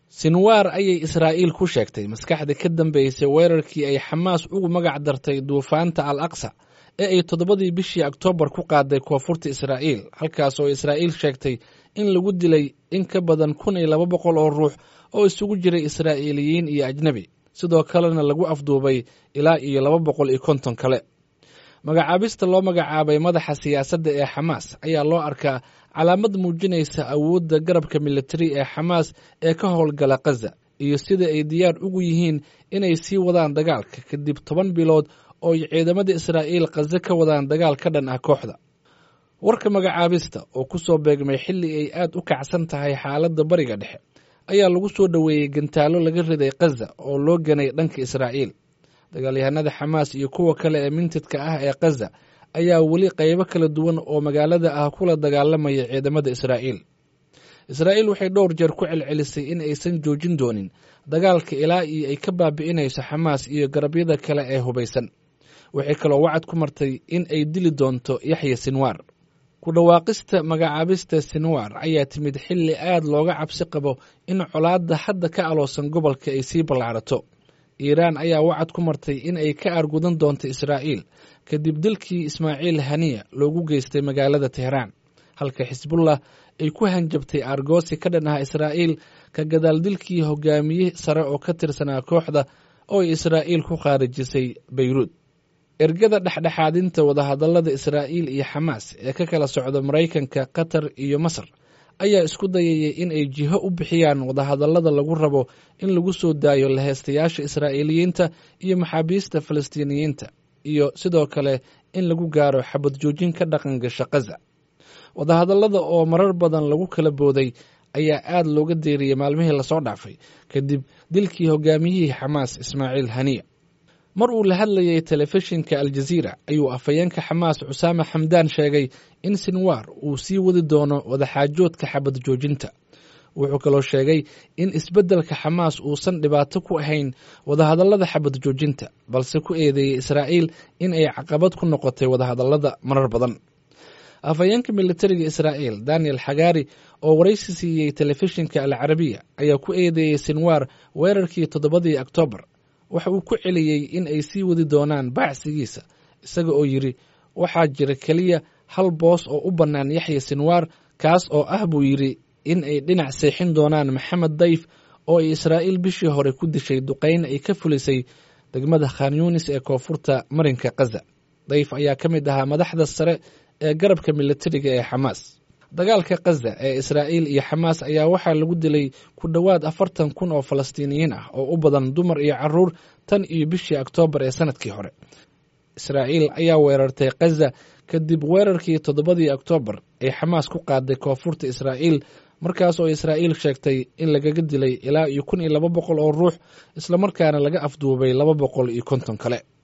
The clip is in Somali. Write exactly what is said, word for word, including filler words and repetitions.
sinwaar ayay israa'iil ku sheegtay maskaxda ka dambaysay weerarkii ay xamaas ugu magac dartay duufaanta al aqsa ee ay toddobadii bishii oktoobar ku qaaday koonfurta israa'iil halkaas oo israa'iil sheegtay in lagu dilay in ka badan kun iyo laba boqol oo ruux oo isugu jiray israa'iiliyiin iyo ajnebi sidoo kalena lagu afduubay ilaa iyo laba boqol iyo konton kale magacaabista loo magacaabay madaxa siyaasadda ee xamaas ayaa loo arkaa calaamad muujinaysa awoodda garabka militari ee xamaas ee ka howlgala khaza iyo sida ay diyaar ugu yihiin inay sii wadaan dagaalka kadib toban bilood oo ay ciidamada israa'iil khaza ka wadaan dagaal ka dhan ah kooxda warka magacaabista oo ku soo beegmay xilli ay aad u kacsan tahay xaaladda bariga dhexe ayaa lagu soo dhoweeyey gantaalo laga riday khaza oo loo ganay dhanka israa'iil dagaalyahanada xamaas iyo kuwa kale ee mintidka ah ee khaza ayaa weli qaybo kala duwan oo magaalada ah kula dagaalamaya ciidamada israa'iil israa'iil waxay dhowr jeer ku celcelisay in aysan joojin doonin dagaalka ilaa iyo ay ka baabi'inayso xamaas iyo garabyada kale ee hubaysan waxay kaloo wacad ku martay in ay dili doonto yaxya sinwaar ku dhawaaqista magacaabista sinwaar ayaa timid xilli aad looga cabsi qabo in colaadda hadda ka aloosan gobolka ay sii ballaarato iiraan ayaa wacad ku martay in ay ka aargudan doonto israa'iil kadib dilkii ismaaciil haniya loogu geystay magaalada tehraan halka xisbullah ay ku hanjabtay aargoosi ka dhan ah israa'iil ka gadaal dilkii hogaamiye sare oo ka tirsanaa kooxda oo ay israa'iil ku khaarijisay bayruud ergada dhexdhexaadinta wadahadallada israa'iil iyo xamaas ee ka kala socda maraykanka qatar iyo masar ayaa isku dayayay in ay jiho u bixiyaan wadahadallada lagu rabo in lagu soo daayo laheystayaasha israa'iiliyiinta iyo maxaabiista falastiiniyiinta iyo sidoo kale in lagu gaaro xabad joojin ka dhaqan gasha khaza wadahadallada oo marar badan lagu kala booday ayaa aad looga deeriyey maalmihii lasoo dhaafay kadib dilkii hogaamiyihii xamaas ismaaciil haniya mar uu la hadlayay telefishinka aljaziira ayuu afhayeenka xamaas cusaame xamdaan sheegay in sinwaar uu sii wadi doono wadaxaajoodka xabad joojinta wuxuu kaloo sheegay in isbeddelka xamaas uusan dhibaato ku ahayn wadahadallada xabad joojinta balse ku eedeeyey israa'iil in ay caqabad ku noqotay wadahadallada marar badan afhayeenka militariga israa'iil daniel xagaari oo waraysi siiyey telefishinka alcarabiya ayaa ku eedeeyey sinwaar weerarkii toddobadii oktoobar waxa uu ku celiyey in ay sii wadi doonaan baacsigiisa isaga oo yidhi waxaa jira keliya hal boos oo u bannaan yaxya sinwaar kaas oo ah buu yidhi in ay dhinac seexin doonaan maxamed dayf oo ay israa'iil bishii hore ku dishay duqayn ay ka fulisay degmada khan yunis ee koonfurta marinka khaza dayf ayaa ka mid ahaa madaxda sare ee garabka militariga ee xamaas dagaalka khaza ee israa'iil iyo xamaas ayaa waxaa lagu dilay ku dhowaad afartan kun oo falastiiniyiin ah oo u badan dumar iyo carruur tan iyo bishii oktoobar ee sanadkii hore israa'iil ayaa weerartay khaza kadib weerarkii toddobadii oktoobar ee xamaas ku qaaday koonfurta israa'iil markaas oo israa'iil sheegtay in lagaga dilay ilaa iyo kun iyo laba boqol oo ruux islamarkaana laga afduubay laba boqol iyo konton kale